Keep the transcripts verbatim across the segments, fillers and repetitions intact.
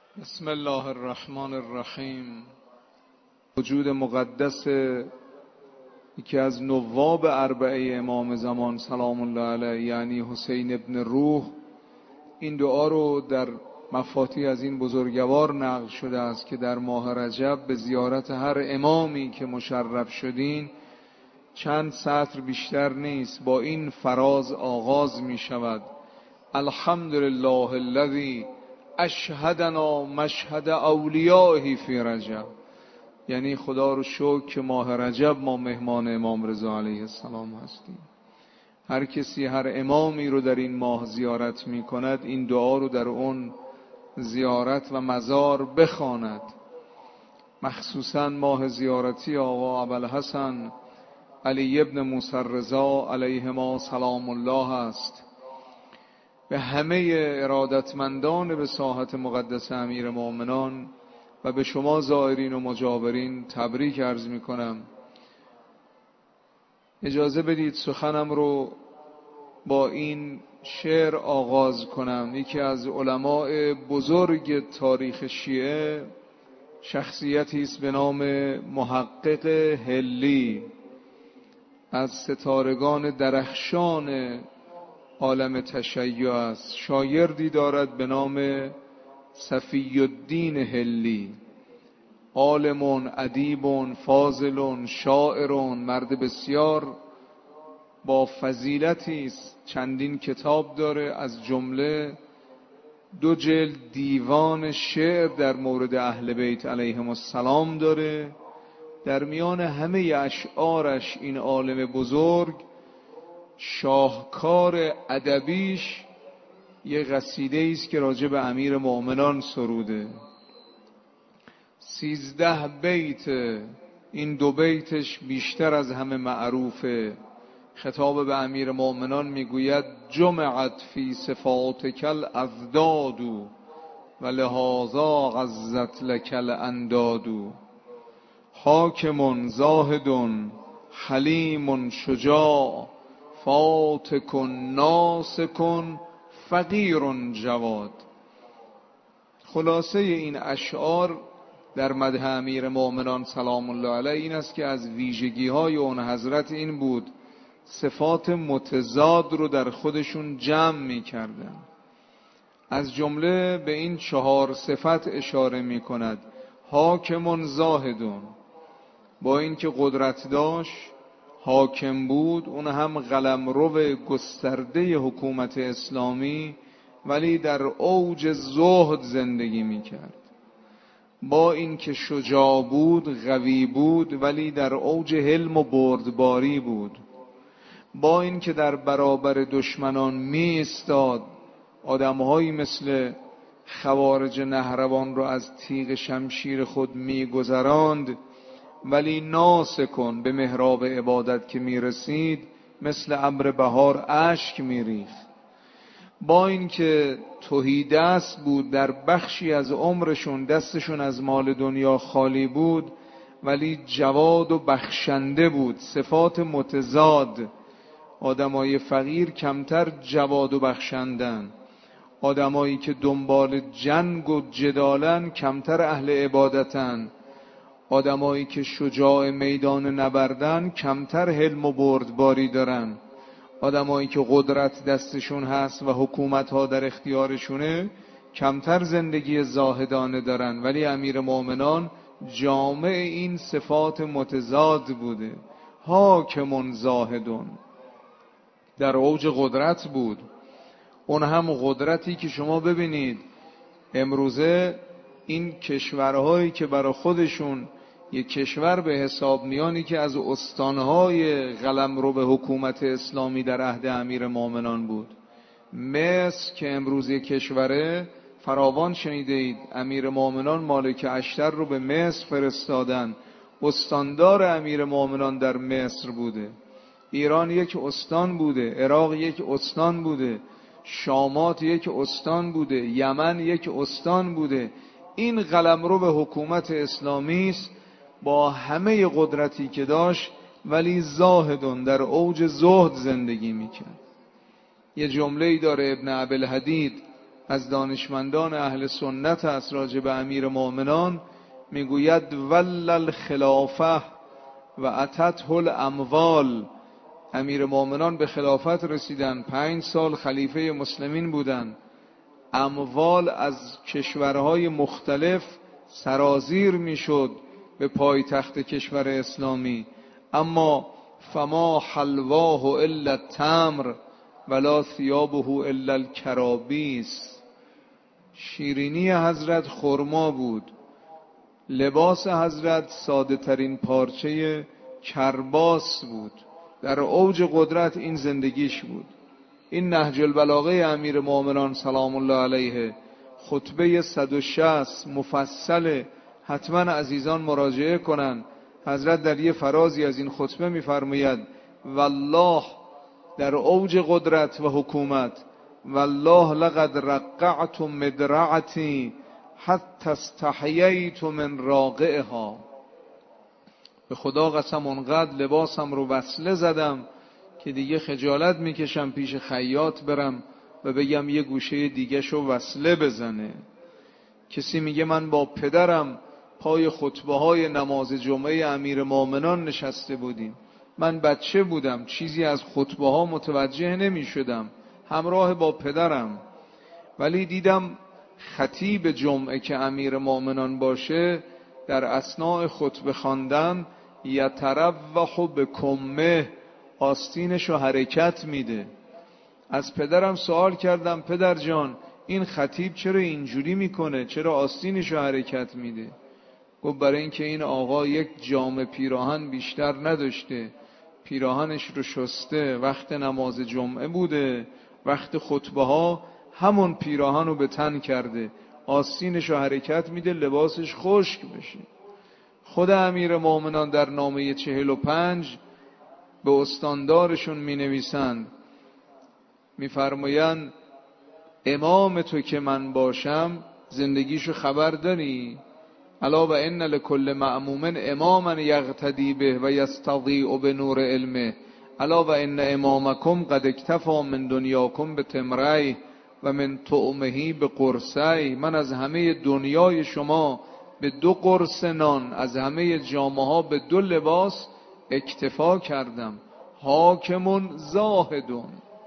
بسم الله الرحمن الرحیم. وجود مقدس یکی از نواب اربعه امام زمان سلام الله علیه، یعنی حسین ابن روح، این دعا رو در مفاتیح از این بزرگوار نقل شده است که در ماه رجب به زیارت هر امامی که مشرف شدین چند سطر بیشتر نیست، با این فراز آغاز می شود: الحمدلله الذی اشهدنا مشهد اولیائه فی رجب. یعنی خدا رو شکر که ماه رجب ما مهمان امام رضا علیه السلام هستیم. هر کسی هر امامی رو در این ماه زیارت می کند این دعا رو در اون زیارت و مزار بخواند. مخصوصا ماه زیارتی آقا ابوالحسن علی ابن موسی رضا علیهما سلام الله است. به همه ارادتمندان به ساحت مقدس امیر مومنان و به شما زائرین و مجاورین تبریک عرض می کنم. اجازه بدید سخنم رو با این شعر آغاز کنم. یکی از علماء بزرگ تاریخ شیعه، شخصیتی است به نام محقق هلی، از ستارگان درخشان عالم تشیع است. شاگردی دارد به نام صفی الدین هلی، عالم، ادیب، فاضل، شاعر، مرد بسیار با فضیلتی است. چندین کتاب داره، از جمله دو جلد دیوان شعر در مورد اهل بیت علیهم السلام داره. در میان همه اشعارش این عالم بزرگ شاهکار ادبیش یه قصیده است که راجع به امیر مومنان سروده. سیزده بیت، این دو بیتش بیشتر از همه معروفه. خطاب به امیر مومنان میگوید: جمعت فی صفاتک الاضداد و لهذا غزت لک الانداد. حاکم زاهد حلیم شجاع فاتک ناسک فقیر جواد. خلاصه این اشعار در مدح امیر مومنان سلام الله علیه این است که از ویژگی های اون حضرت این بود صفات متضاد رو در خودشون جمع می کردن. از جمله به این چهار صفت اشاره می کند: حاکم زاهدون، با اینکه قدرت داشت، حاکم بود، اون هم قلمرو گسترده حکومت اسلامی، ولی در اوج زهد زندگی می کرد. با اینکه شجاع بود، قوی بود، ولی در اوج حلم و بردباری بود. با اینکه در برابر دشمنان می ایستاد، آدمهایی مثل خوارج نهروان رو از تیغ شمشیر خود می گذراند، ولی ناسکن، به محراب عبادت که می رسید مثل ابر بهار اشک می ریخت. با اینکه تهیدست بود، در بخشی از عمرشون دستشون از مال دنیا خالی بود، ولی جواد و بخشنده بود. صفات متضاد. آدمای فقیر کمتر جواد و بخشندن، آدمایی که دنبال جنگ و جدالن کمتر اهل عبادتن، آدمایی که شجاع میدان نبردن کمتر حلم و بردباری دارن، آدمایی که قدرت دستشون هست و حکومت ها در اختیارشونه کمتر زندگی زاهدانه دارن. ولی امیر مومنان جامع این صفات متضاد بوده. حاکم زاهدون، در اوج قدرت بود. اون هم قدرتی که شما ببینید امروزه این کشورهایی که برای خودشون یک کشور به حساب میانی که از استانهای قلمرو به حکومت اسلامی در عهد امیر مومنان بود. مصر که امروز یک کشوره، فراوان شنیده اید امیر مومنان مالک اشتر رو به مصر فرستادن. استاندار امیر مومنان در مصر بوده. ایران یک استان بوده، عراق یک استان بوده، شامات یک استان بوده، یمن یک استان بوده. این قلمرو به حکومت اسلامی است با همه قدرتی که داشت، ولی زاهدون، در اوج زهد زندگی میکرد. یه جمله‌ای داره ابن ابوالحدید از دانشمندان اهل سنت است راجع به امیر مومنان، میگوید ول الخلافه و اتته الاموال. امیر مومنان به خلافت رسیدن، پنج سال خلیفه مسلمین بودن، اموال از کشورهای مختلف سرازیر میشد به پایتخت کشور اسلامی، اما فما حلواه الا التمر ولا ثیابه الا الکرابیس. شیرینی حضرت خرما بود، لباس حضرت ساده ترین پارچه کرباس بود. در اوج قدرت این زندگیش بود. این نهج البلاغه امیر مومنان سلام الله علیه، خطبه صد و شصت مفصل، حتما عزیزان مراجعه کنن. حضرت در یه فرازی از این خطبه میفرماید والله، در اوج قدرت و حکومت، والله لقد رقعت مدرعتی حتی استحییت من راقعها. به خدا قسم اونقدر لباسم رو وصله زدم که دیگه خجالت میکشم پیش خیاط برم و بگم یه گوشه دیگه شو وصله بزنه. کسی میگه من با پدرم پای خطبه های نماز جمعه امیر مومنان نشسته بودیم. من بچه بودم، چیزی از خطبه ها متوجه نمی شدم، همراه با پدرم، ولی دیدم خطیب جمعه که امیر مومنان باشه در اثناء خطبه خواندن یتروح به کمه، آستینشو حرکت میده. از پدرم سوال کردم پدر جان این خطیب چرا اینجوری میکنه، چرا آستینشو حرکت میده؟ گفت برای اینکه این آقا یک جام پیراهن بیشتر نداشته، پیراهنش رو شسته، وقت نماز جمعه بوده، وقت خطبه ها همون پیراهن رو به تن کرده، آستینشو حرکت میده لباسش خشک بشه. خود امیر مومنان در نامه چهل و پنج به استاندارشون می نویسند، می فرمایند امام تو که من باشم زندگیشو خبر داری؟ الا و ان لکل مأموم اماما یقتدی به و یستضیء بنور علمه، الا و ان امامکم قد اکتفی من دنیاکم به تمره و من طعمه به قرصه. من از همه دنیای شما به دو قرص نان، از همه جامه ها به دو لباس اکتفا کردم. حاکمون زاهدون.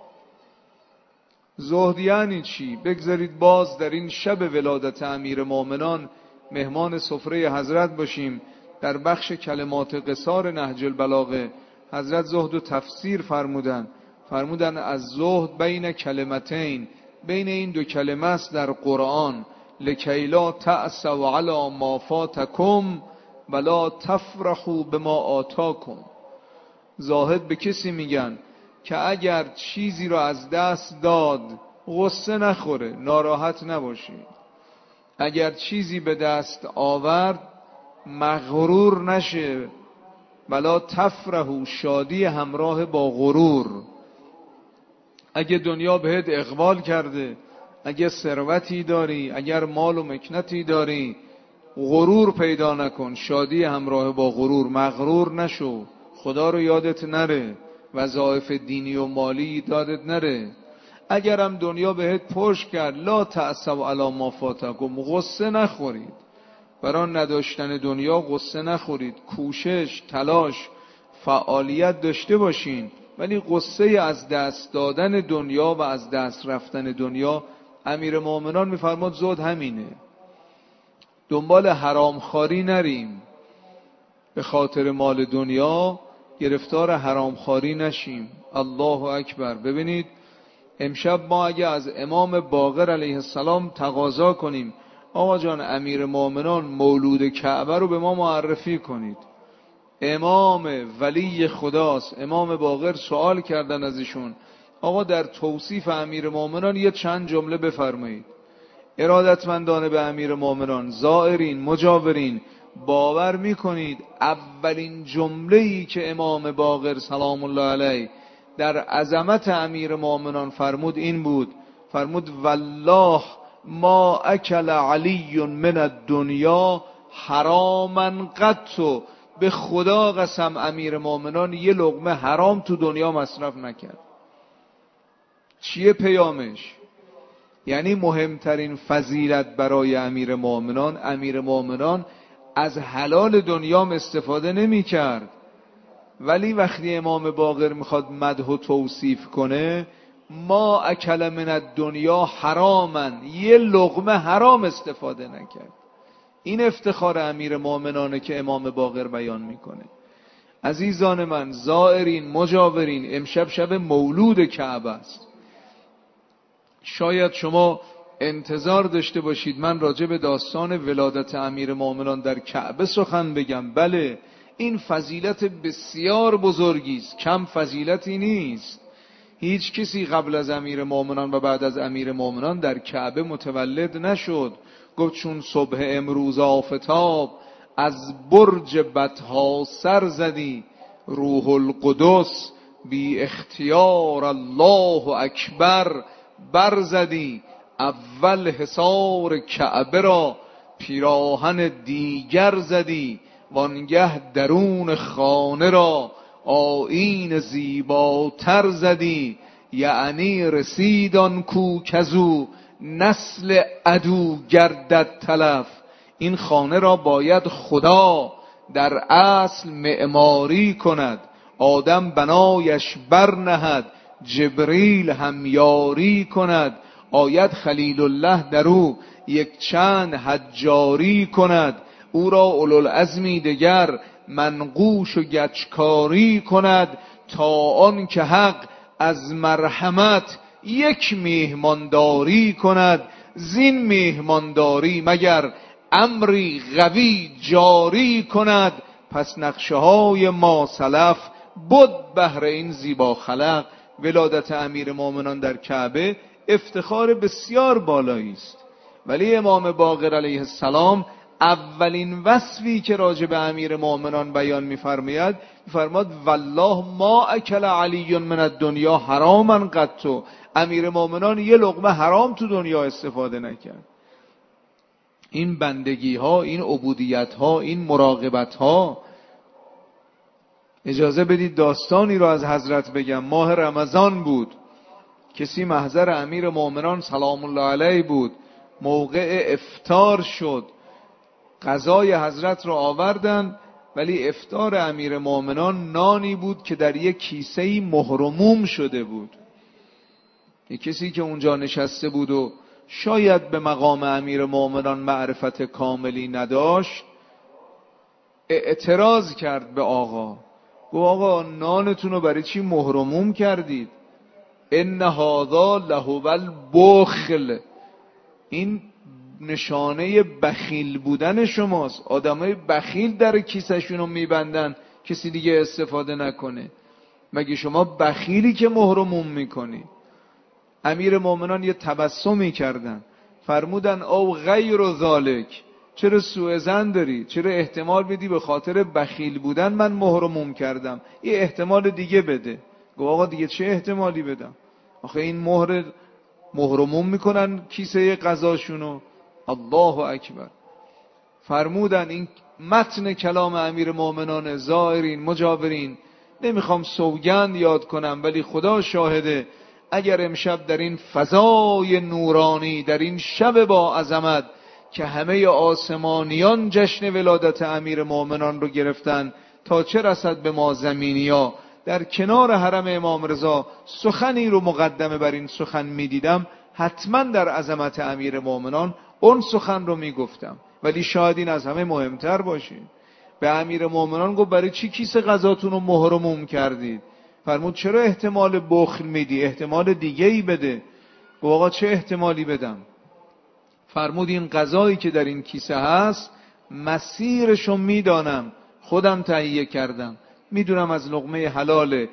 زهد یعنی چی؟ بگذارید باز در این شب ولادت امیر مومنان مهمان سفره حضرت باشیم. در بخش کلمات قصار نهج البلاغه حضرت زهد و تفسیر فرمودن. فرمودن از زهد بین کلمتین، بین این دو کلمه است در قرآن، لکی لا تأسوا علی ما فاتکم ولا تفرحوا بما آتاکم. زاهد به کسی میگن که اگر چیزی رو از دست داد غصه نخوره، ناراحت نباشه، اگر چیزی به دست آورد مغرور نشه، ولا تفرحوا، شادی همراه با غرور. اگه دنیا بهت اقبال کرده، اگه ثروتی داری، اگر مال و مکنتی داری، غرور پیدا نکن، شادی همراه با غرور، مغرور نشو، خدا رو یادت نره، وظایف دینی و مالی یادت نره. اگرم دنیا بهت پشت کرد لا تأسوا علی ما فاتکم، غصه نخورید، برای نداشتن دنیا غصه نخورید، کوشش، تلاش، فعالیت داشته باشین، ولی غصه از دست دادن دنیا و از دست رفتن دنیا، امیر مومنان میفرماد زهد همینه. دنبال حرامخواری نریم، به خاطر مال دنیا گرفتار حرامخواری نشیم. الله اکبر. ببینید امشب ما اگه از امام باقر علیه السلام تقاضا کنیم آقا جان امیر مومنان مولود کعبه رو به ما معرفی کنید، امام ولی خداست، امام باقر سوال کردن ازشون آقا در توصیف امیر مومنان یه چند جمله بفرمایید. ارادتمندان به امیر مومنان، زائرین، مجاورین، باور میکنید اولین جمله‌ای که امام باقر سلام الله علیه در عظمت امیر مومنان فرمود این بود، فرمود والله ما اکل علی من الدنیا حراما قط. به خدا قسم امیر مومنان یه لقمه حرام تو دنیا مصرف نکرد. چیه پیامش؟ یعنی مهمترین فضیلت برای امیر مؤمنان، امیر مؤمنان از حلال دنیام استفاده نمی کرد، ولی وقتی امام باقر میخواد مدح و توصیف کنه، ما اکل من الدنیا حرامن، یه لقمه حرام استفاده نکرد. این افتخار امیر مؤمنانه که امام باقر بیان میکنه. عزیزان من، زائرین، مجاورین، امشب شب مولود کعبه است. شاید شما انتظار داشته باشید من راجع به داستان ولادت امیر مؤمنان در کعبه سخن بگم. بله، این فضیلت بسیار بزرگی است، کم فضیلتی نیست. هیچ کسی قبل از امیر مؤمنان و بعد از امیر مؤمنان در کعبه متولد نشد. گفت چون صبح امروز آفتاب از برج بطحا سر زدی، روح القدس بی اختیار الله اکبر برزدی. اول حصار کعبه را پیراهن دیگر زدی، وانگه درون خانه را آیین زیباتر زدی. یعنی رسید آن کو کزو نسل عدو گردد تلف. این خانه را باید خدا در اصل معماری کند، آدم بنایش برنهد، جبریل هم یاری کند. آید خلیل الله در او یک چند حجاری کند، او را اولوالعزمی دگر منقوش و گچکاری کند. تا آن که حق از مرحمت یک میهمانداری کند، زین میهمانداری مگر امری قوی جاری کند. پس نقشه های ما سلف بود بهر این زیبا خلق. ولادت امیر مؤمنان در کعبه افتخار بسیار بالایی است، ولی امام باقر علیه السلام اولین وصفی که راجع به امیر مؤمنان بیان می‌فرماید، می‌فرماد والله ما اکل علی من الدنیا حراما قط. امیر مؤمنان یه لقمه حرام تو دنیا استفاده نکرد. این بندگی ها، این عبودیت ها، این مراقبت ها. اجازه بدید داستانی رو از حضرت بگم. ماه رمضان بود، کسی محضر امیر مؤمنان سلام الله علیه بود، موقع افطار شد، غذای حضرت را آوردن، ولی افطار امیر مؤمنان نانی بود که در یک کیسه‌ای مهرموم شده بود. یک کسی که اونجا نشسته بود و شاید به مقام امیر مؤمنان معرفت کاملی نداشت، اعتراض کرد به آقا. گفت آقا نانتون رو برای چی مهرموم کردید؟ ان هذا لهو البخل. این نشانه بخیل بودن شماست. آدمای بخیل در کیسه‌شون رو میبندن کسی دیگه استفاده نکنه. مگه شما بخیلی که مهرموم میکنی؟ امیر مؤمنان یه تبسمی کردن، فرمودن او غیر ذالک، چرا سوء ظن داری؟ چرا احتمال بدی به خاطر بخیل بودن من مهرموم کردم؟ یه احتمال دیگه بده. گفت آقا دیگه چه احتمالی بدم؟ آخه این مهر مهرموم میکنن کیسه غذاشونو. الله اکبر. فرمودن این متن کلام امیر مؤمنان. زائرین، مجاورین، نمیخوام سوگند یاد کنم، ولی خدا شاهده اگر امشب در این فضای نورانی، در این شب با عظمت که همه آسمانیان جشن ولادت امیر مؤمنان رو گرفتن، تا چه رسد به ما زمینیا، در کنار حرم امام رضا سخنی رو مقدمه بر این سخن میدیدم، حتما در عظمت امیر مؤمنان اون سخن رو میگفتم. ولی شاید این از همه مهمتر باشه. به امیر مؤمنان گفت برای چی کیسه غذاتون رو مهرموم کردید؟ فرمود چرا احتمال بخل میدی؟ احتمال دیگه ای بده. گفت آقا چه احتمالی بدم؟ فرمود این غذایی که در این کیسه هست مسیرشو میدانم، خودم تهیه کردم، میدونم از لقمه حلاله،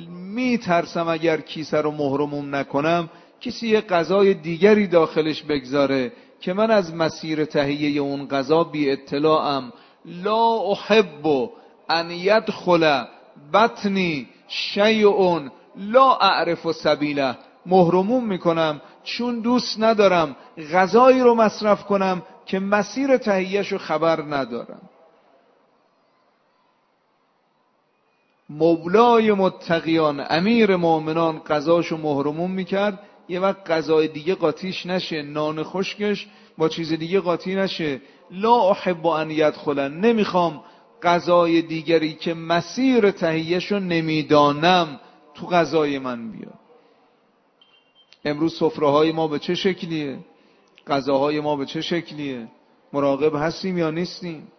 میترسم اگر کیسه رو مهرموم نکنم کسی یه غذای دیگری داخلش بگذاره که من از مسیر تهیه اون غذا بی اطلاعم. لا احب ان يدخل بطنی شیء لا اعرف سبیله. مهرموم میکنم چون دوست ندارم غذایی رو مصرف کنم که مسیر تهیه‌شو خبر ندارم. مولای متقیان امیر مؤمنان غذاشو مهرموم میکرد یه وقت غذای دیگه قاطیش نشه، نان خشکش با چیز دیگه قاطی نشه. لا احب ان یدخلن، نمیخوام غذای دیگری که مسیر تهیهشو نمیدانم تو غذای من بیاد. امروز سفره‌های ما به چه شکلیه؟ غذاهای ما به چه شکلیه؟ مراقب هستیم یا نیستیم؟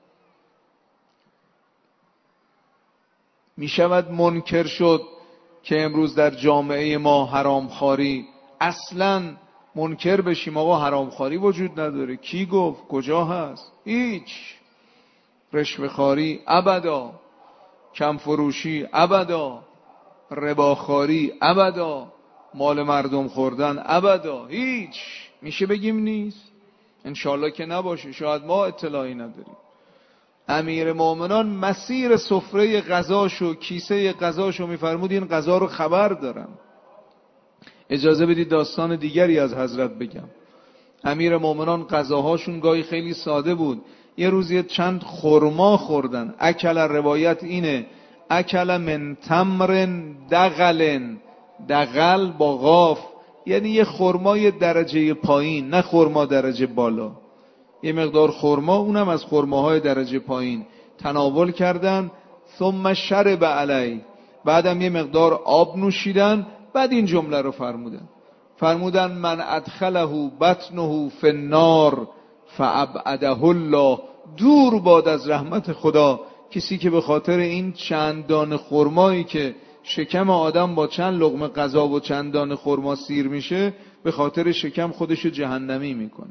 می شود منکر شد که امروز در جامعه ما حرامخواری، اصلا منکر بشیم آقا حرامخواری وجود نداره؟ کی گفت؟ کجا هست؟ هیچ. رشوه‌خواری ابدا، کم فروشی ابدا، رباخواری ابدا، مال مردم خوردن ابدا، هیچ. میشه بگیم نیست؟ انشالله که نباشه، شاید ما اطلاعی نداریم. امیر مومنان مسیر سفره غذاشو، کیسه غذاشو میفرمود این غذا رو خبر دارم. اجازه بدید داستان دیگری از حضرت بگم. امیر مومنان غذاهاشون گاهی خیلی ساده بود. یه روز چند خرما خوردن. اکل، روایت اینه اکل من تمر دغل، دغل با غاف، یعنی یه خرمای درجه پایین، نه خرما درجه بالا. یه مقدار خرما، اونم از خرماهای درجه پایین تناول کردن. ثم شرب علی، بعدم یه مقدار آب نوشیدن. بعد این جمله رو فرمودن فرمودن من ادخله بطنه فی النار فابعده الله، دور باد از رحمت خدا کسی که به خاطر این چند دانه خرمایی که شکم آدم با چند لقمه غذا و چند دانه خرما سیر میشه، به خاطر شکم خودشو جهنمی میکنه.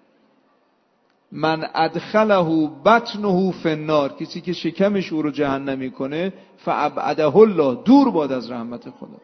من ادخله بطنه فی النار، کسی که شکمش او رو جهنمی کنه، فابعده الله، دور باد از رحمت خدا.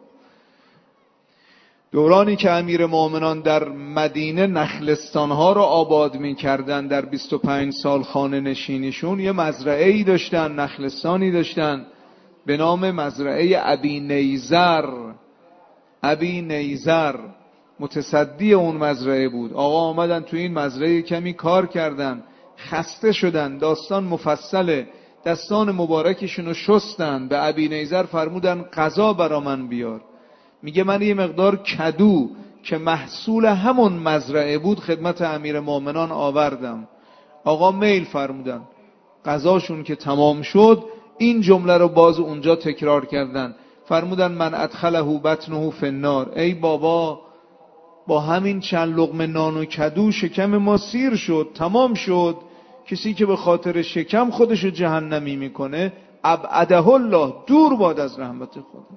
دورانی که امیر مومنان در مدینه نخلستانها رو آباد می کردن، در بیست و پنج سال خانه نشینیشون یه مزرعه‌ای داشتن، نخلستانی داشتن به نام مزرعه ابی نیزر. ابی نیزر متصدی اون مزرعه بود. آقا آمدن تو این مزرعه کمی کار کردن، خسته شدن، داستان مفصله، دستان مبارکشون رو شستن، به ابی نیزر فرمودن غذا برا من بیار. میگه من یه مقدار کدو که محصول همون مزرعه بود خدمت امیر مومنان آوردم. آقا میل فرمودن. غذاشون که تمام شد این جمله رو باز اونجا تکرار کردن، فرمودن من ادخله بطنه فی النار. ای بابا، با همین چند لقمه نان و کدو شکم ما سیر شد، تمام شد. کسی که به خاطر شکم خودشو جهنمی میکنه، ابعده الله، دور باد از رحمت خدا.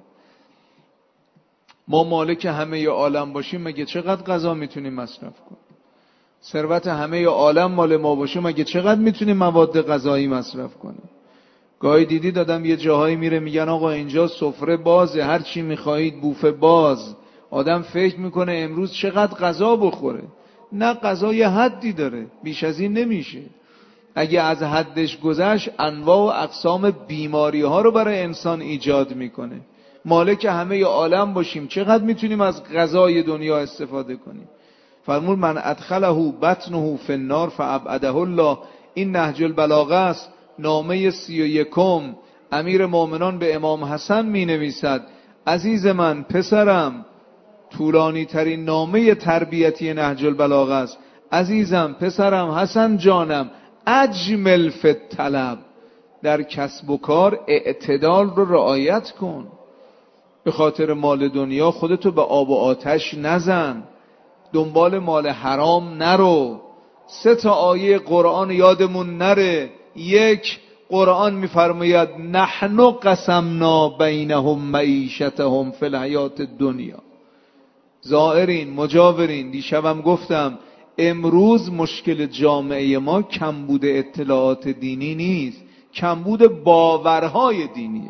ما مالک همه عالم باشیم مگه چقدر غذا میتونیم مصرف کنیم؟ ثروت همه عالم مال ما باشه مگه چقدر میتونیم مواد غذایی مصرف کنیم؟ گاهی دیدی دادم یه جاهایی میره میگن آقا اینجا سفره بازه، هر چی میخواهید بوفه باز. آدم فکر میکنه امروز چقدر غذا بخوره. نه، غذا یه حدی داره، بیش از این نمیشه. اگه از حدش گذشت انواع و اقسام بیماری ها رو برای انسان ایجاد میکنه. مالک همه عالم باشیم چقدر میتونیم از غذای دنیا استفاده کنیم؟ فرمود من ادخله بطنه فی النار فابعده الله. این نهج البلاغه است، نامه سی و یکم. امیر مومنان به امام حسن می نویسد عزیز من، پسرم، طولانی ترین نامه تربیتی نهج البلاغه است. عزیزم، پسرم، حسن جانم، اجمل فی الطلب، در کسب و کار اعتدال رو رعایت کن. به خاطر مال دنیا خودتو به آب و آتش نزن، دنبال مال حرام نرو. سه تا آیه قرآن یادمون نره. یک، قرآن میفرماید نحن قسمنا بینهم معیشتهم فی الحیات الدنیا. زائرین، مجاورین، دیشبم گفتم امروز مشکل جامعه ما کمبود اطلاعات دینی نیست، کمبود باورهای دینیه.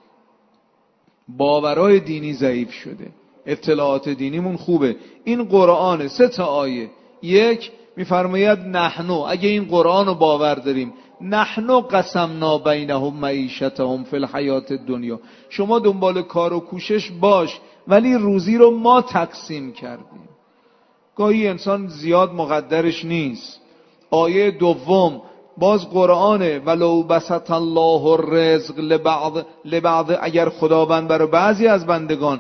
باورهای دینی ضعیف شده، اطلاعات دینیمون خوبه. این قرآن سه تا آیه. یک میفرماید نحنو، اگه این قرآن رو باور داریم، نحنو قسمنا بینهم معیشتهم فی الحیات الدنیا، شما دنبال کار و کوشش باش ولی روزی رو ما تقسیم کردیم. گاهی انسان زیاد مقدرش نیست. آیه دوم باز قرآنه ولو بسط الله الرزق لبعض لبعض، اگر خداوند برای بعضی از بندگان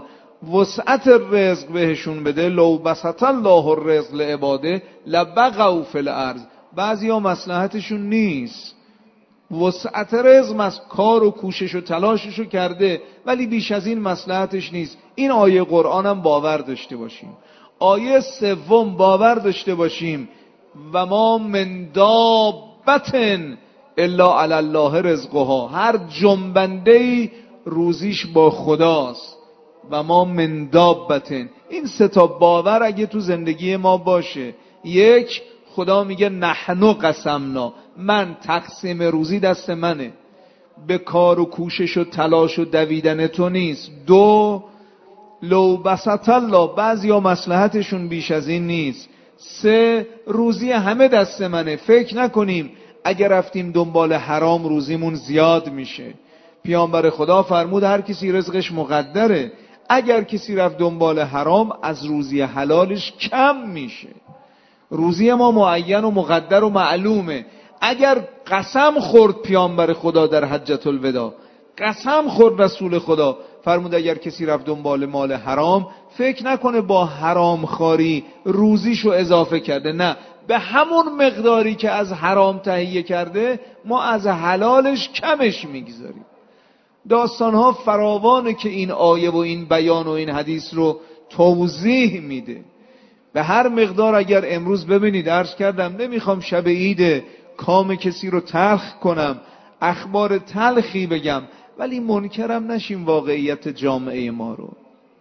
وسعت رزق بهشون بده، لو بسط الله الرزق لعباده لبغوا فی الارض. بعضیا مصلحتشون نیست، وسعت رزق از کار و کوشش و تلاششو کرده ولی بیش از این مصلحتش نیست. این آیه قرآن هم باور داشته باشیم. آیه سوم باور داشته باشیم و ما من دابة الا علی الله رزقها، هر جنبنده‌ای روزیش با خداست. و ما من دابة، این سه تا باور اگه تو زندگی ما باشه، یک، خدا میگه نحنو قسمنا، من تقسیم روزی دست منه، به کار و کوشش و تلاش و دویدن تو نیست. دو، لو بسط الله، بعضیا مصلحتشون بیش از این نیست. سه، روزی همه دست منه، فکر نکنیم اگر رفتیم دنبال حرام روزیمون زیاد میشه. پیامبر خدا فرمود هر کسی رزقش مقدره، اگر کسی رفت دنبال حرام از روزی حلالش کم میشه. روزی ما معین و مقدر و معلومه. اگر قسم خورد پیامبر خدا در حجة الوداع، قسم خورد رسول خدا، فرمود اگر کسی رفت دنبال مال حرام فکر نکنه با حرام خاری روزیشو اضافه کرده، نه، به همون مقداری که از حرام تهیه کرده ما از حلالش کمش میگذاریم. داستانها فراوانه که این آیه و این بیان و این حدیث رو توضیح میده. به هر مقدار اگر امروز ببینید، عرض کردم نمیخوام شب عید کام کسی رو تلخ کنم، اخبار تلخی بگم، ولی منکرم نشیم واقعیت جامعه ما رو.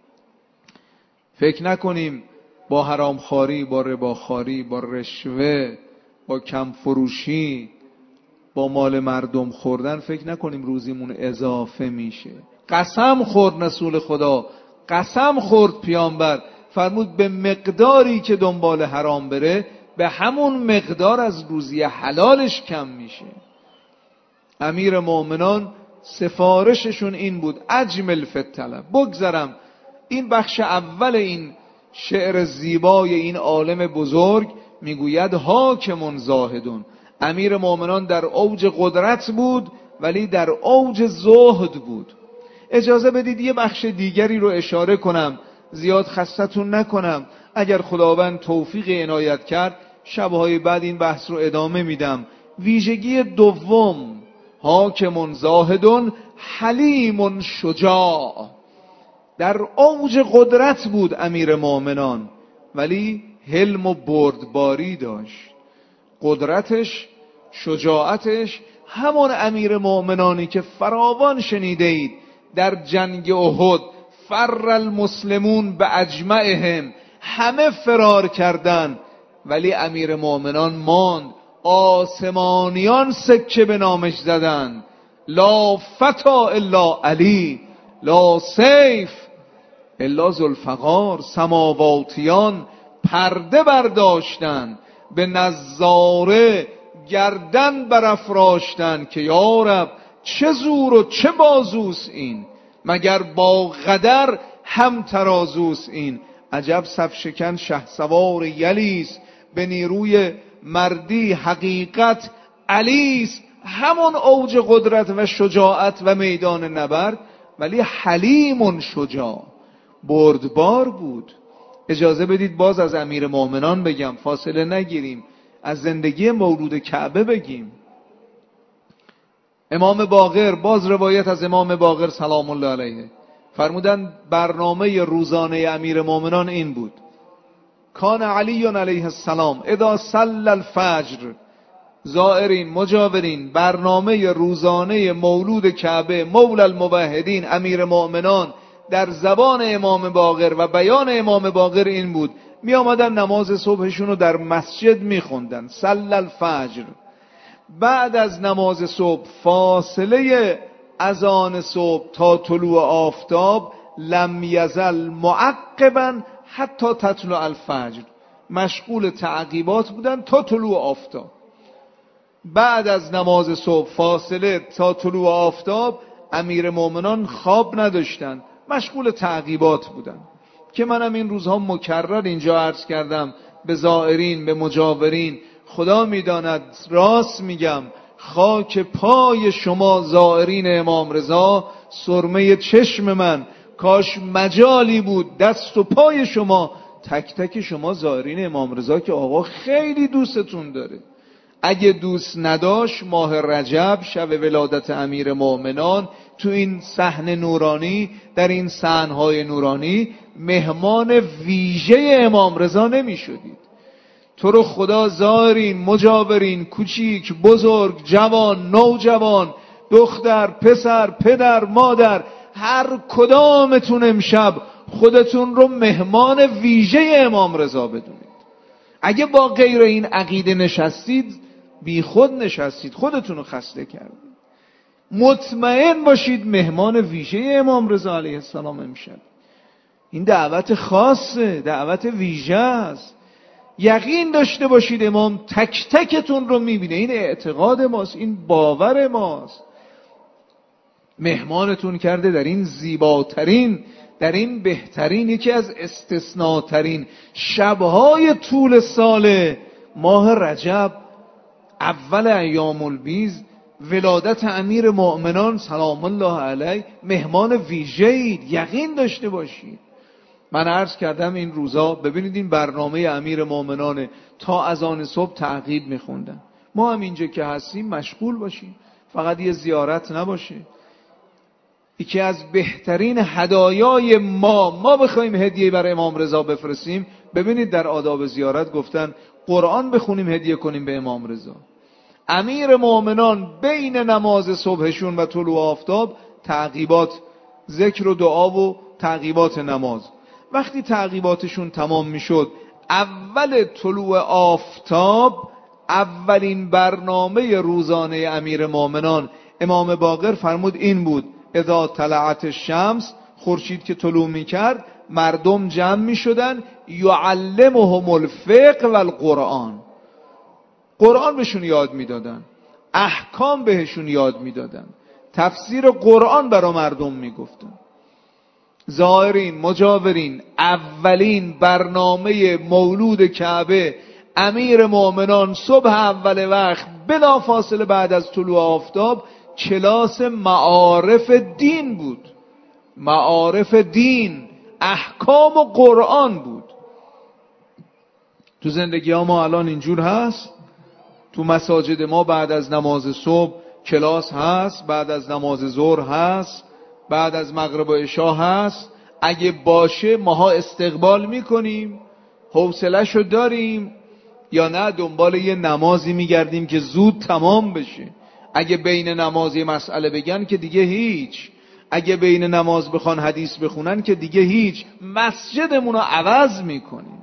فکر نکنیم با حرام خواری، با ربا خواری، با رشوه، با کم فروشی، با مال مردم خوردن فکر نکنیم روزیمون اضافه میشه. قسم خورد رسول خدا، قسم خورد پیامبر، فرمود به مقداری که دنبال حرام بره به همون مقدار از روزی حلالش کم میشه. امیر مومنان سفارششون این بود، اجمل فی الطلب. بگذرم این بخش اول این شعر زیبای این عالم بزرگ میگوید حاکم زاهدون. امیر مومنان در اوج قدرت بود ولی در اوج زهد بود. اجازه بدید یه بخش دیگری رو اشاره کنم، زیاد خستتون نکنم. اگر خداوند توفیق عنایت کرد شبهای بعد این بحث رو ادامه میدم. ویژگی دوم، حاکم زاهدون حلیم شجاع. در اوج قدرت بود امیر مومنان ولی حلم و بردباری داشت. قدرتش، شجاعتش، همون امیر مومنانی که فراوان شنیده اید در جنگ احد فر المسلمون به اجمعهم، همه فرار کردن ولی امیر مومنان ماند. آسمانیان سکه به نامش زدن، لا فتا الا علی، لا سیف الا ذوالفقار. سماواتیان پرده برداشتن، به نظاره گردن برافراشتن که یارب چه زور و چه بازوس این، مگر با قدر هم ترازوس این. عجب صف شکن شهسوار یلیست، به نیروی مردی حقیقت علیست. همون اوج قدرت و شجاعت و میدان نبرد ولی حلیم شجاع، بردبار بود. اجازه بدید باز از امیر مومنان بگم، فاصله نگیریم، از زندگی مولود کعبه بگیم. امام باقر، باز روایت از امام باقر سلام الله علیه، فرمودن برنامه روزانه امیر مومنان این بود: کان علی علیه السلام اذا صلی الفجر، زائرین مجاورین، برنامه روزانه مولود کعبه مولا الموحدین امیر مومنان در زبان امام باقر و بیان امام باقر این بود: می آمدن نماز صبحشون رو در مسجد می خوندن، صلی الفجر. بعد از نماز صبح فاصله اذان صبح تا طلوع آفتاب لم یزل معقبا حتی تطلع الفجر، مشغول تعقیبات بودن تا طلوع آفتاب. بعد از نماز صبح فاصله تا طلوع آفتاب امیر مومنان خواب نداشتن، مشغول تعقیبات بودن که منم این روزها مکرر اینجا عرض کردم به زائرین، به مجاورین. خدا میداند راست میگم، خاک پای شما زائرین امام رضا، سرمه چشم من. کاش مجالی بود دست و پای شما تک تک شما زائرین امام رضا که آقا خیلی دوستتون داره. اگه دوست نداشت ماه رجب شب ولادت امیر مؤمنان تو این صحن نورانی در این صحنهای نورانی مهمان ویژه امام رضا نمی شدید. تو رو خدا زائرین، مجاورین، کوچیک، بزرگ، جوان، نوجوان، دختر، پسر، پدر، مادر، هر کدامتون امشب خودتون رو مهمان ویژه امام رضا بدونید. اگه با غیر این عقیده نشستید بی خود نشستید، خودتون رو خسته کردید. مطمئن باشید مهمان ویژه امام رضا علیه السلام امشب. این دعوت خاصه، دعوت ویژه است. یقین داشته باشید امام تک تکتون رو میبینه. این اعتقاد ماست، این باور ماست. مهمانتون کرده در این زیباترین، در این بهترین، یکی از استثناترین شبهای طول سال، ماه رجب، اول ایام البیض، ولادت امیر مؤمنان سلام الله علیه، مهمان ویژه‌اید. یقین داشته باشید. من عرض کردم این روزا ببینید این برنامه امیر مؤمنان تا اذان صبح تعقیب میخوندن. ما هم اینجا که هستیم مشغول باشیم، فقط یه زیارت نباشه. یکی از بهترین هدایای ما ما بخوایم هدیه برای امام رضا بفرستیم، ببینید در آداب زیارت گفتن قرآن بخونیم هدیه کنیم به امام رضا. امیر مؤمنان بین نماز صبحشون و طلوع آفتاب تعقیبات، ذکر و دعا و تعقیبات نماز. وقتی تعقیباتشون تمام میشد، اول طلوع آفتاب اولین برنامه روزانه امیر مؤمنان امام باقر فرمود این بود: اذا طلعت الشمس، خورشید که طلوع میکرد مردم جمع میشدن، یعلمهم الفقه و القرآن، قرآن بهشون یاد میدادن، احکام بهشون یاد میدادن، تفسیر قرآن برای مردم میگفتن. زائرین، مجاورین، اولین برنامه مولود کعبه امیر مؤمنان صبح اول وقت بلا فاصله بعد از طلوع آفتاب کلاس معارف دین بود. معارف دین، احکام و قرآن بود. تو زندگی ها ما الان اینجور هست؟ تو مساجد ما بعد از نماز صبح کلاس هست، بعد از نماز ظهر هست، بعد از مغرب و عشا هست. اگه باشه ماها استقبال میکنیم، حوصله‌شو داریم، یا نه دنبال یه نمازی میگردیم که زود تمام بشه. اگه بین نمازی مسئله بگن که دیگه هیچ، اگه بین نماز بخوان حدیث بخونن که دیگه هیچ، مسجدمون رو عوض میکنیم.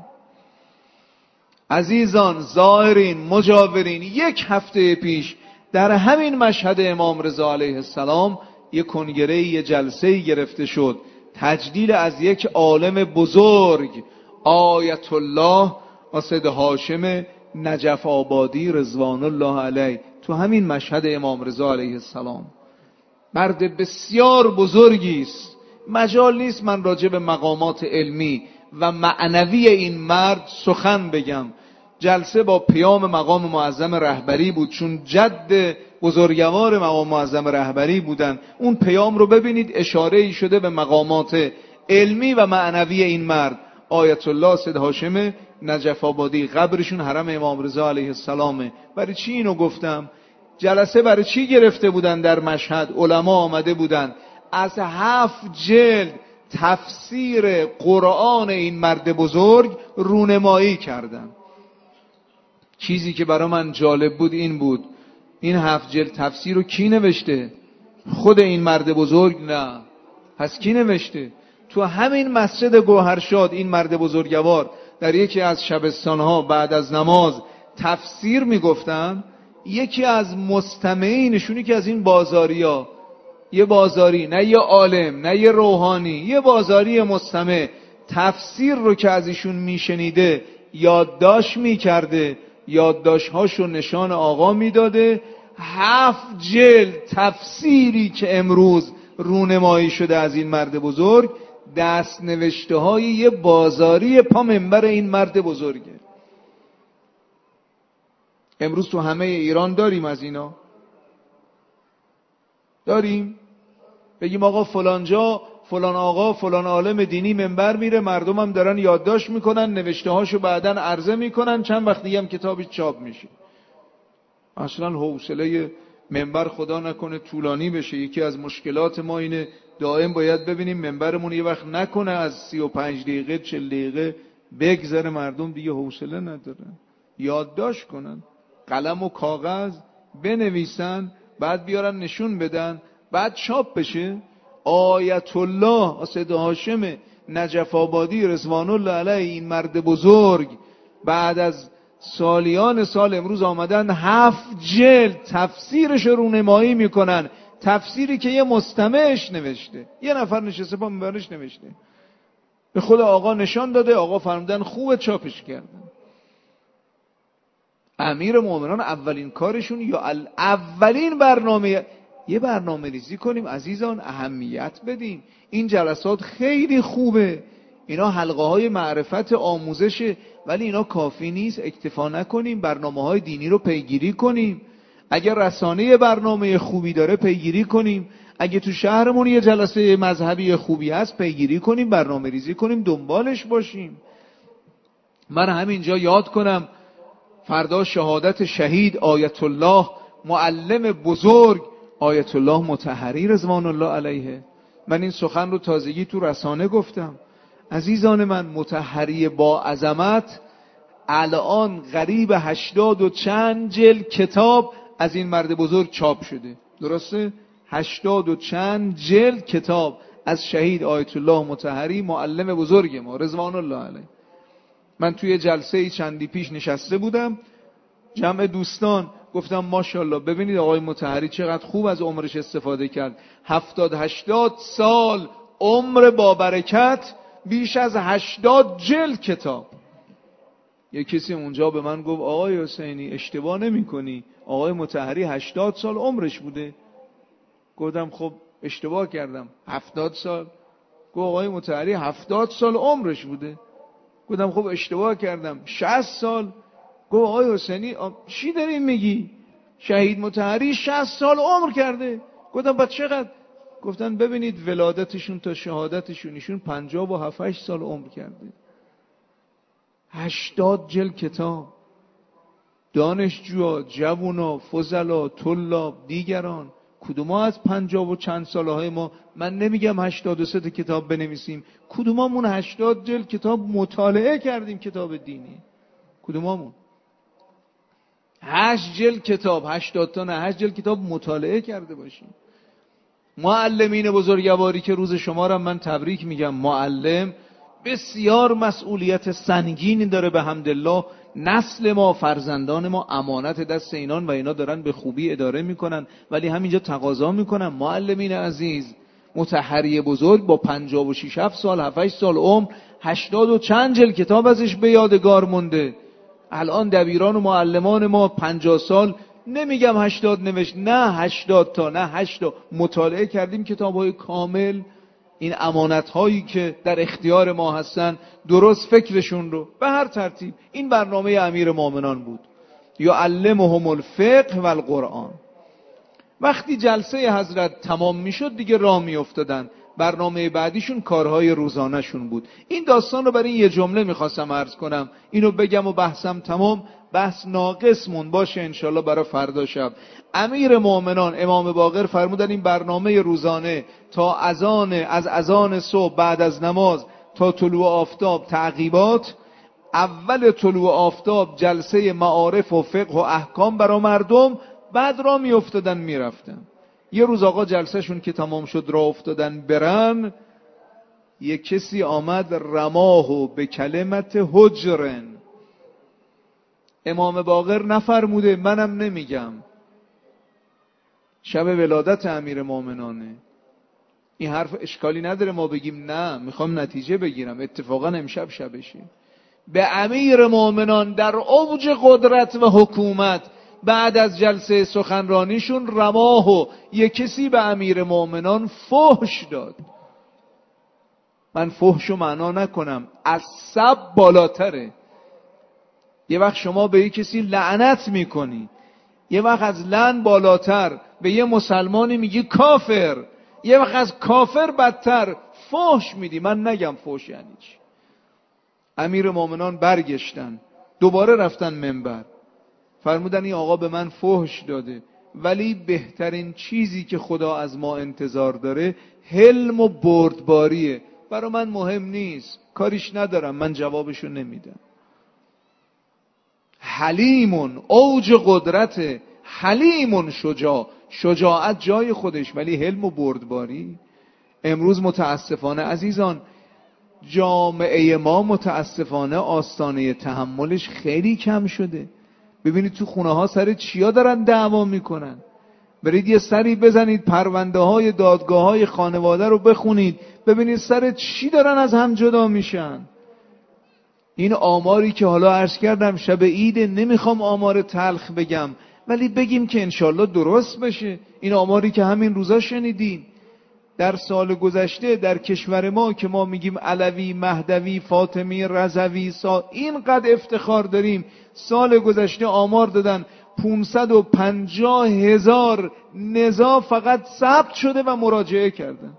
عزیزان، زائرین، مجاورین، یک هفته پیش در همین مشهد امام رضا علیه السلام یک کنگره، یک جلسه گرفته شد، تجلیل از یک عالم بزرگ، آیت الله اسد هاشم نجف آبادی رضوان الله علیه، تو همین مشهد امام رضا علیه السلام. مرد بسیار بزرگی است. مجال نیست من راجع به مقامات علمی و معنوی این مرد سخن بگم. جلسه با پیام مقام معظم رهبری بود، چون جد بزرگوار مقام معظم رهبری بودن. اون پیام رو ببینید، اشاره ای شده به مقامات علمی و معنوی این مرد، آیت الله سید هاشم نجف آبادی. قبرشون حرم امام رضا علیه السلامه. برای چی اینو گفتم؟ جلسه برای چی گرفته بودن در مشهد؟ علما آمده بودن از هفت جلد تفسیر قرآن این مرد بزرگ رونمایی کردن. چیزی که برای من جالب بود این بود، این هفت جلد تفسیر رو کی نوشته؟ خود این مرد بزرگ؟ نه. پس کی نوشته؟ تو همین مسجد گوهرشاد این مرد بزرگوار در یکی از شبستانها بعد از نماز تفسیر میگفتن. یکی از مستمعینشونی که از این بازاریا، یه بازاری، نه یه عالم، نه یه روحانی، یه بازاری مستمع، تفسیر رو که از ایشون میشنیده یادداشت میکرده، یادداشت‌هاشو نشان آقا میداده. هفت جلد تفسیری که امروز رونمایی شده از این مرد بزرگ، دست نوشته های یه بازاری پا منبر این مرد بزرگه. امروز تو همه ایران داریم از اینا؟ داریم؟ بگیم آقا فلانجا فلان آقا فلان عالم دینی منبر میره، مردم هم دارن یادداشت میکنن، نوشته هاشو بعدن عرضه میکنن، چند وقت دیگه هم کتابی چاپ میشه. اصلا حوصله منبر خدا نکنه طولانی بشه. یکی از مشکلات ما اینه دائم باید ببینیم منبرمون یه وقت نکنه از سی و پنج دقیقه چهل دقیقه بگذره، مردم دیگه حوصله ندارن. یادداشت کنن، قلم و کاغذ بنویسن، بعد بیارن نشون بدن، بعد چاپ بشه. آیت الله سید هاشم نجف آبادی رضوان الله علیه، این مرد بزرگ، بعد از سالیان سال امروز آمدن هفت جلد تفسیرش رو رونمایی میکنن. تفسیری که یه مستمعش نوشته، یه نفر نشسته با منبرش نوشته، به خود آقا نشان داده، آقا فرمودن خوبه، چاپش کردن. امیر مومنان اولین کارشون یا اولین برنامه، یه برنامه ریزی کنیم عزیزان، اهمیت بدیم. این جلسات خیلی خوبه، اینا حلقه های معرفت آموزشه، ولی اینا کافی نیست. اکتفا نکنیم، برنامه های دینی رو پیگیری کنیم. اگر رسانه برنامه خوبی داره پیگیری کنیم، اگه تو شهرمون یه جلسه مذهبی خوبی هست پیگیری کنیم، برنامه ریزی کنیم، دنبالش باشیم. من همینجا یاد کنم فردا شهادت شهید آیت الله معلم بزرگ آیت الله مطهری رضوان الله علیه. من این سخن رو تازگی تو رسانه گفتم. عزیزان من، مطهری با عظمت الان قریب هشتاد و چند جلد کتاب از این مرد بزرگ چاپ شده. درسته؟ هشتاد و چند جلد کتاب از شهید آیت الله مطهری معلم بزرگ ما رضوان الله علیه. من توی جلسه چندی پیش نشسته بودم، جمع دوستان، گفتم ماشاءالله ببینید آقای مطهری چقدر خوب از عمرش استفاده کرد. هفتاد هشتاد سال عمر با برکت، بیش از هشتاد جلد کتاب. یک کسی اونجا به من گفت آقای حسینی اشتباه نمی کنی، آقای مطهری هشتاد سال عمرش بوده. گفتم خب اشتباه کردم، هفتاد سال. گفت آقای مطهری هفتاد سال عمرش بوده. گفتم خب اشتباه کردم، شصت سال. گفت آقای حسینی چی داری میگی؟ شهید مطهری شصت سال عمر کرده. گفتم بعد چقدر؟ گفتن ببینید ولادتشون تا شهادتشون ایشون پنجاه و هفت سال عمر کرده. هشتاد جلد کتاب. دانشجوها، جوونا، فضلا، طلاب، دیگران، کدوما از پنجاه و چند ساله های ما، من نمیگم هشتاد و سه تا کتاب بنویسیم، کدومامون هشتاد جلد کتاب مطالعه کردیم کتاب دینی؟ کدومامون هشت جلد کتاب، هشتاد تا نه، هشت جلد کتاب مطالعه کرده باشیم؟ معلمین بزرگواری که روز شما را من تبریک میگم. معلم بسیار مسئولیت سنگینی داره به حمدالله. نسل ما، فرزندان ما امانت دست اینان و اینا دارن به خوبی اداره میکنن، ولی همینجا تقاضا میکنن معلمین عزیز، مطهری بزرگ با پنجاه و شش هفت سال هفت سال عمر، هشتاد و چند جلد کتاب ازش به یادگار مونده. الان دبیران و معلمان ما پنجاه سال، نمیگم هشتاد نوشت، نه هشتاد تا نه هشتاد مطالعه کردیم کتاب‌های کامل. این امانت هایی که در اختیار ما هستن درست فکرشون رو به هر ترتیب. این برنامه امیر مومنان بود، یعلمهم الفقه و القرآن. وقتی جلسه حضرت تمام میشد دیگه راه میافتادن، برنامه بعدیشون کارهای روزانهشون بود. این داستان رو برای این یه جمله میخواستم عرض کنم، اینو بگم و بحثم تمام. بحث ناقص مون باشه انشالله برای فردا شب. امیر مومنان امام باقر فرمودن این برنامه روزانه تا اذان، از اذان صبح بعد از نماز تا طلوع آفتاب تعقیبات. اول طلوع آفتاب جلسه معارف و فقه و احکام برای مردم، بعد را می افتادن می رفتن. یه روز آقا جلسه شون که تمام شد را افتادن برن، یه کسی آمد رماهو به کلمت حجرن. امام باقر نفرموده، منم نمیگم، شب ولادت امیر مومنانه، این حرف اشکالی نداره ما بگیم نه، میخوام نتیجه بگیرم، اتفاقا امشب شبشه. به امیر مومنان در اوج قدرت و حکومت بعد از جلسه سخنرانیشون رماهو یک کسی به امیر مومنان فحش داد. من فحشو معنا نکنم، از سب بالاتره. یه وقت شما به یک کسی لعنت میکنی، یه وقت از لعن بالاتر به یه مسلمانی میگی کافر، یه وقت از کافر بدتر فحش میدی. من نگم فحش یعنی چی. امیر مومنان برگشتن، دوباره رفتن منبر، فرمودن این آقا به من فحش داده، ولی بهترین چیزی که خدا از ما انتظار داره حلم و بردباریه. برای من مهم نیست، کاریش ندارم، من جوابشو نمیدم. حلیمون اوج قدرت، حلیمون شجاع، شجاعت جای خودش، ولی حلم و بردباری. امروز متاسفانه عزیزان جامعه ما متاسفانه آستانه تحملش خیلی کم شده. ببینید تو خونه ها سر چیا دارن دعوا میکنن. برید یه سری بزنید پرونده های دادگاه های خانواده رو بخونید، ببینید سر چی دارن از هم جدا میشن. این آماری که حالا عرض کردم شب عید، نمیخوام آمار تلخ بگم ولی بگیم که انشالله درست بشه. این آماری که همین روزا شنیدین در سال گذشته در کشور ما که ما میگیم علوی، مهدوی، فاطمی، رضوی، سا اینقدر افتخار داریم، سال گذشته آمار دادن پانصد و پنجاه هزار نزاع فقط ثبت شده و مراجعه کردن.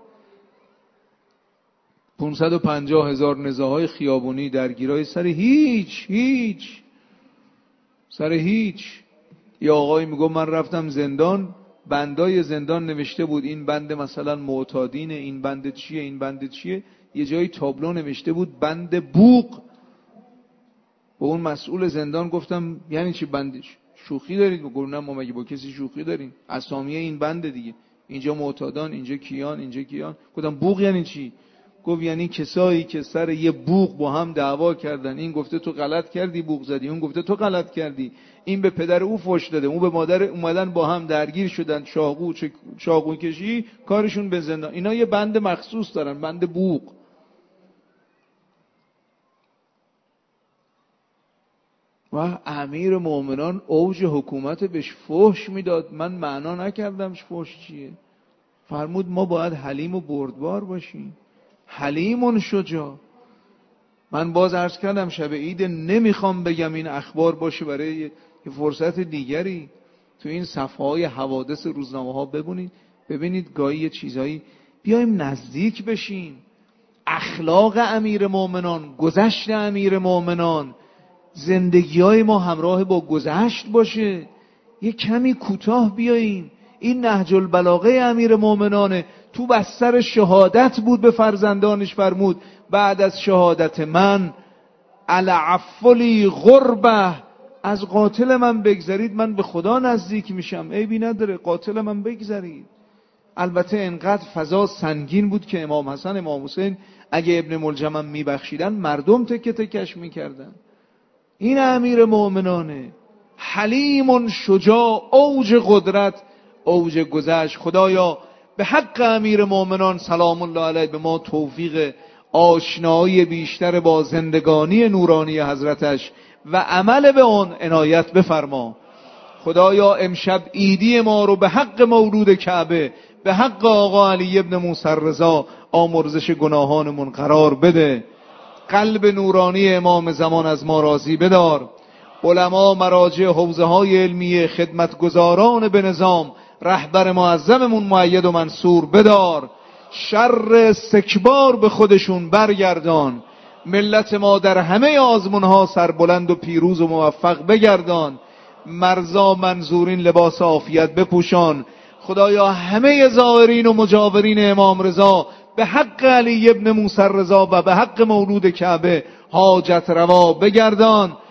پانصد و پنجاه هزار نزاع‌های خیابونی، درگیرای سر هیچ هیچ سر هیچ. یا آقایی میگه من رفتم زندان، بندای زندان نوشته بود این بند مثلا معتادینه، این بند چیه، این بند چیه. یه جایی تابلو نوشته بود بند بوق. با اون مسئول زندان گفتم یعنی چی بندش؟ شوخی دارید؟ گفتم نه ما مگه با کسی شوخی داریم؟ اسامی این بند دیگه، اینجا معتادان، اینجا کیان، اینجا کیان. گفتم بوق یعنی چی؟ گفت یعنی کسایی که سر یه بوق با هم دعوا کردن، این گفته تو غلط کردی بوق زدی، اون گفته تو غلط کردی، این به پدر او فحش داده، اون به مادر، اومدن با هم درگیر شدن، چاقو چاقو کشی، کارشون به زندان. اینا یه بند مخصوص دارن، بند بوق. و امیر مومنان اوج حکومت بهش فحش میداد. من معنا نکردم فحش چیه. فرمود ما باید حلیم و بردبار باشیم، حلیمون شجاع. من باز عرض کردم شب عید نمیخوام بگم، این اخبار باشه برای یه فرصت دیگری. تو این صفحه های حوادث روزنامه ها ببینید، ببینید گاهی یه چیزایی بیایم نزدیک بشیم. اخلاق امیر مومنان، گذشت امیر مومنان، زندگی های ما همراه با گذشت باشه. یه کمی کوتاه بیاییم. این نهج البلاغه امیر مومنانه. تو بستر شهادت بود به فرزندانش فرمود بعد از شهادت من العفلی غربه، از قاتل من بگذرید من به خدا نزدیک میشم. عیبی نداره قاتل من بگذرید. البته انقدر فضا سنگین بود که امام حسن امام حسین اگه ابن ملجم میبخشیدن مردم تکه تکش میکردن. این امیر مومنانه، حلیم شجاع، اوج قدرت، اوج گذشت. خدایا به حق امیر مومنان سلام الله علیه به ما توفیق آشنایی بیشتر با زندگانی نورانی حضرتش و عمل به آن عنایت بفرما. خدایا امشب عیدی ما رو به حق مولود کعبه، به حق آقا علی ابن موسی رضا آمرزش گناهانمون قرار بده. قلب نورانی امام زمان از ما راضی بدار. علما، مراجع، حوزه های علمیه، خدمتگزاران به نظام، رهبر معظممون مؤید و منصور بدار. شر استکبار به خودشون برگردان. ملت ما در همه آزمونها سربلند و پیروز و موفق بگردان. مرزا منظورین لباس عافیت بپوشان. خدایا همه زائرین و مجاورین امام رضا به حق علی ابن موسی رضا و به حق مولود کعبه حاجت روا بگردان.